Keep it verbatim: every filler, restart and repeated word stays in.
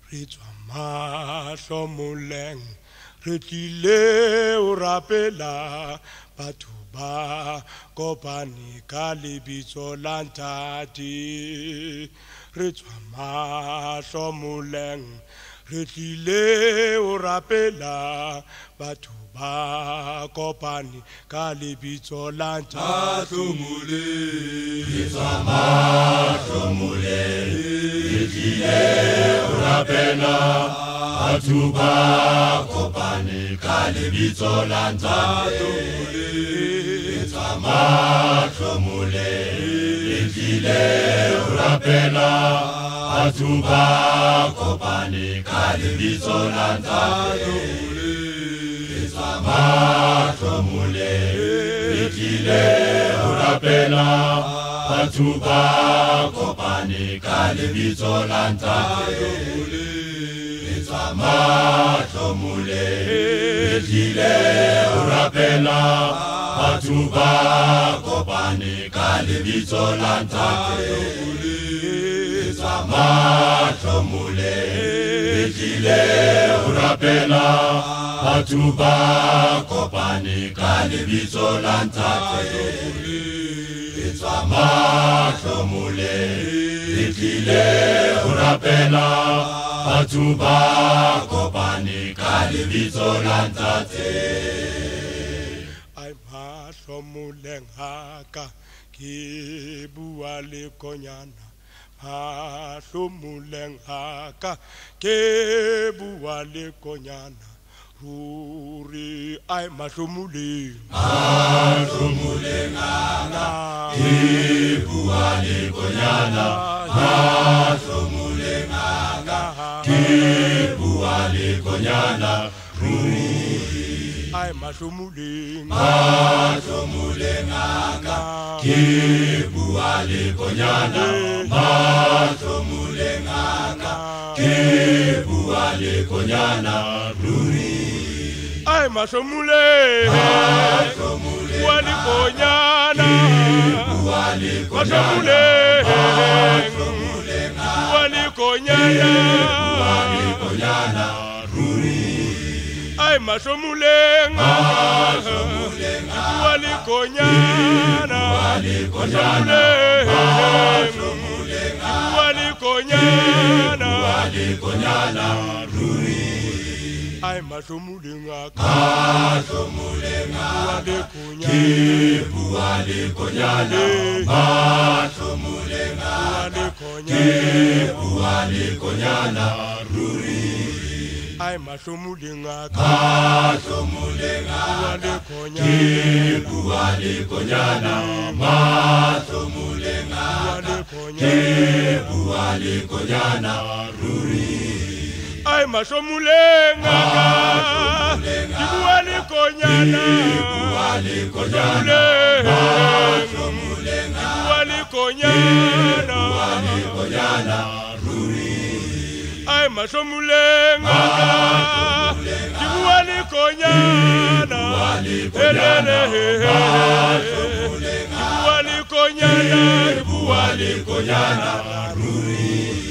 Ritswa mahlo moleng re tlile o rapela batho ba kopane ka lebitso la Ntate. Re tswa mahlo moleng re tlile o rapela batho ba kopane ka lebitso la Ntate. Re tswa mahlo moleng re tlile o rapela batho ba kopane ka lebitso la Ntate. Re tswa mahlo moleng re tlile o rapela batho ba kopane ka lebitso la Ntate. Re tswa mahlo moleng re tlile o rapela batho ba kopane ka lebitso la Ntate. Re tswa mahlo moleng re tlile o rapela batho ba kopane ka lebitso la Ntate. Re tswa mahlo moleng re tlile o rapela batho ba kopane ka lebitso la Ntate. Re tswa mahlo moleng re tlile o rapela batho ba kopane ka lebitso la Ntate. Ai mahlo moleng haka ke bua le konyana, mahlo moleng haka ke bua le konyana. Ruri ai mahlo moleng, mahlo moleng haka ke bua le konyana, mahlo moleng haka ke bua le konyana. Ruri ai mahlo moleng, mahlo moleng haka ke bua le konyana, mahlo moleng haka ke bua le konyana. Ruri ai mahlo moleng, mahlo moleng bua le konyana, bua le mahlo konyana, moleng, bua le konyana, bua le konyana. Ruri ai mahlo moleng, mahlo moleng bua le konyana, bua le konyana, mahlo moleng bua le konyana, bua le konyana. Ruri ai mahlo moleng mahlo moleng bua le ke konyana, bua le konyana, mahlo moleng bua le ke konyana, bua le konyana. Ruri ai mahlo moleng mahlo moleng bua le ke konyana, bua le konyana, mahlo moleng bua le ke konyana, bua le konyana. Ruri ai mahlo moleng ke bua le konyana, bua le konyana, mahlo moleng bua le konyana, bua le konyana. Ruri ai mahlo moleng ke bua le konyana, elele ke bua le konyana, ke bua le konyana. Ruri